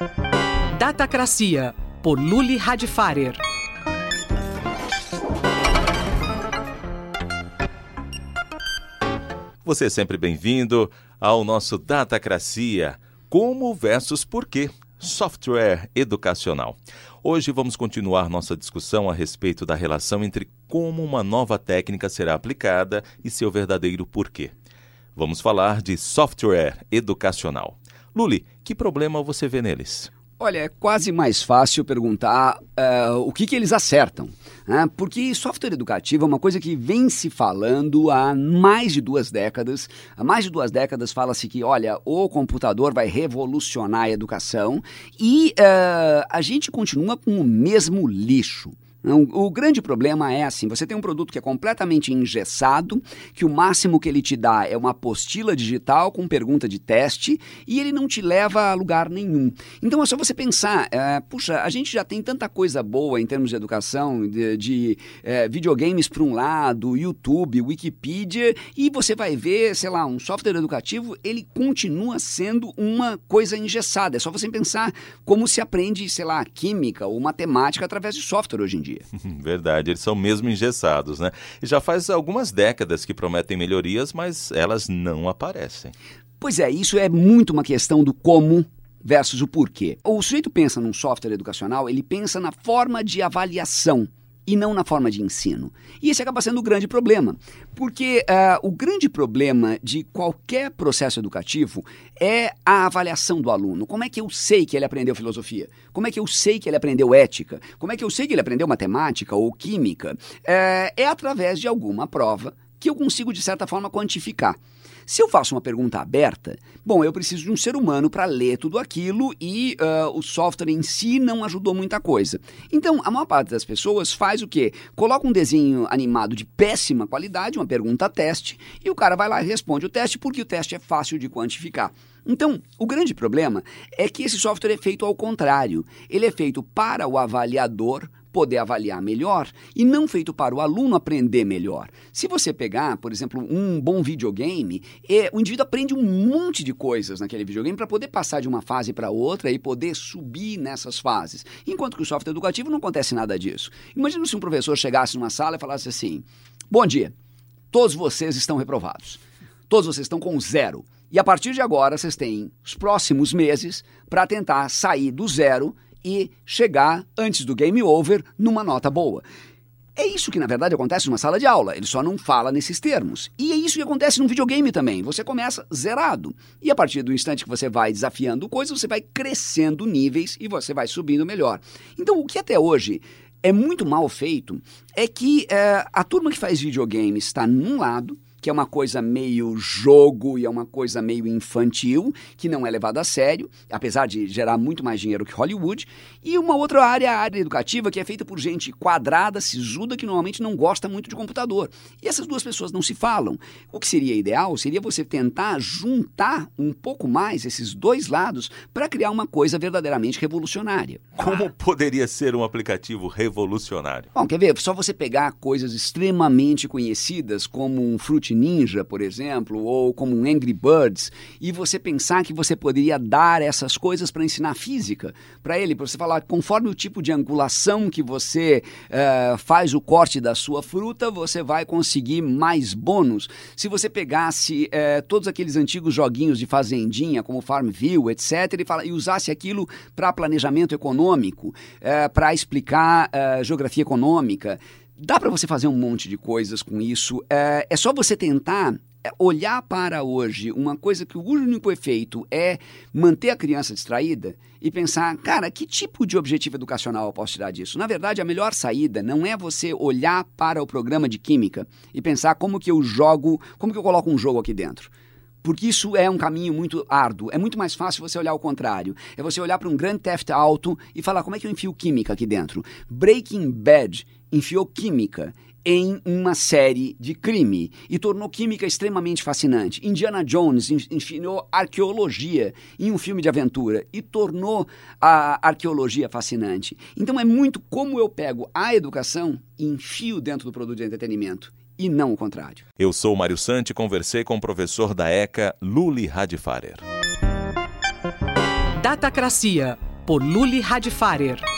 Datacracia, por Luli Radfarer. Você é sempre bem-vindo ao nosso Datacracia, como versus porquê, software educacional. Hoje vamos continuar nossa discussão a respeito da relação entre como uma nova técnica será aplicada e seu verdadeiro porquê. Vamos falar de software educacional. Luli, que problema você vê neles? Olha, é quase mais fácil perguntar o que eles acertam, né? Porque software educativo é uma coisa que vem se falando há mais de 2 décadas. Há mais de 2 décadas fala-se que, olha, o computador vai revolucionar a educação e a gente continua com o mesmo lixo. O grande problema é assim, você tem um produto que é completamente engessado, que o máximo que ele te dá é uma apostila digital com pergunta de teste e ele não te leva a lugar nenhum. Então é só você pensar, puxa, a gente já tem tanta coisa boa em termos de educação, de videogames por um lado, YouTube, Wikipedia, e você vai ver, sei lá, um software educativo, ele continua sendo uma coisa engessada. É só você pensar como se aprende, sei lá, química ou matemática através de software hoje em dia. Verdade, eles são mesmo engessados, né? E já faz algumas décadas que prometem melhorias, mas elas não aparecem. Pois é, isso é muito uma questão do como versus o porquê. O sujeito pensa num software educacional, ele pensa na forma de avaliação e não na forma de ensino. E esse acaba sendo o grande problema, porque o grande problema de qualquer processo educativo é a avaliação do aluno. Como é que eu sei que ele aprendeu filosofia? Como é que eu sei que ele aprendeu ética? Como é que eu sei que ele aprendeu matemática ou química? É através de alguma prova que eu consigo, de certa forma, quantificar. Se eu faço uma pergunta aberta, bom, eu preciso de um ser humano para ler tudo aquilo e o software em si não ajudou muita coisa. Então, a maior parte das pessoas faz o quê? Coloca um desenho animado de péssima qualidade, uma pergunta teste, e o cara vai lá e responde o teste porque o teste é fácil de quantificar. Então, o grande problema é que esse software é feito ao contrário. Ele é feito para o avaliador poder avaliar melhor e não feito para o aluno aprender melhor. Se você pegar, por exemplo, um bom videogame, o indivíduo aprende um monte de coisas naquele videogame para poder passar de uma fase para outra e poder subir nessas fases. Enquanto que o software educativo não acontece nada disso. Imagina se um professor chegasse numa sala e falasse assim: bom dia, todos vocês estão reprovados. Todos vocês estão com 0. E a partir de agora, vocês têm os próximos meses para tentar sair do 0 e chegar, antes do game over, numa nota boa. É isso que, na verdade, acontece numa sala de aula. Ele só não fala nesses termos. E é isso que acontece num videogame também. Você começa zerado. E a partir do instante que você vai desafiando coisas, você vai crescendo níveis e você vai subindo melhor. Então, o que até hoje é muito mal feito é que a turma que faz videogame está num lado, que é uma coisa meio jogo e é uma coisa meio infantil, que não é levada a sério, apesar de gerar muito mais dinheiro que Hollywood, e uma outra área, a área educativa, que é feita por gente quadrada, sisuda, que normalmente não gosta muito de computador. E essas duas pessoas não se falam. O que seria ideal seria você tentar juntar um pouco mais esses dois lados para criar uma coisa verdadeiramente revolucionária. Como poderia ser um aplicativo revolucionário? Bom, quer ver? Só você pegar coisas extremamente conhecidas, como um Fruit Ninja, por exemplo, ou como um Angry Birds, e você pensar que você poderia dar essas coisas para ensinar física para ele, para você falar, conforme o tipo de angulação que você faz o corte da sua fruta, você vai conseguir mais bônus. Se você pegasse todos aqueles antigos joguinhos de fazendinha, como Farmville, etc., e usasse aquilo para planejamento econômico, para explicar geografia econômica, dá para você fazer um monte de coisas com isso. É só você tentar olhar para hoje uma coisa que o único efeito é manter a criança distraída e pensar, cara, que tipo de objetivo educacional eu posso tirar disso? Na verdade, a melhor saída não é você olhar para o programa de química e pensar como que eu coloco um jogo aqui dentro. Porque isso é um caminho muito árduo. É muito mais fácil você olhar o contrário. É você olhar para um Grand Theft Auto e falar, como é que eu enfio química aqui dentro? Breaking Bad enfiou química em uma série de crime e tornou química extremamente fascinante. Indiana Jones enfiou arqueologia em um filme de aventura e tornou a arqueologia fascinante. Então é muito como eu pego a educação e enfio dentro do produto de entretenimento e não o contrário. Eu sou o Mário Santi e conversei com o professor da ECA, Luli Radfarer. Datacracia, por Luli Radfarer.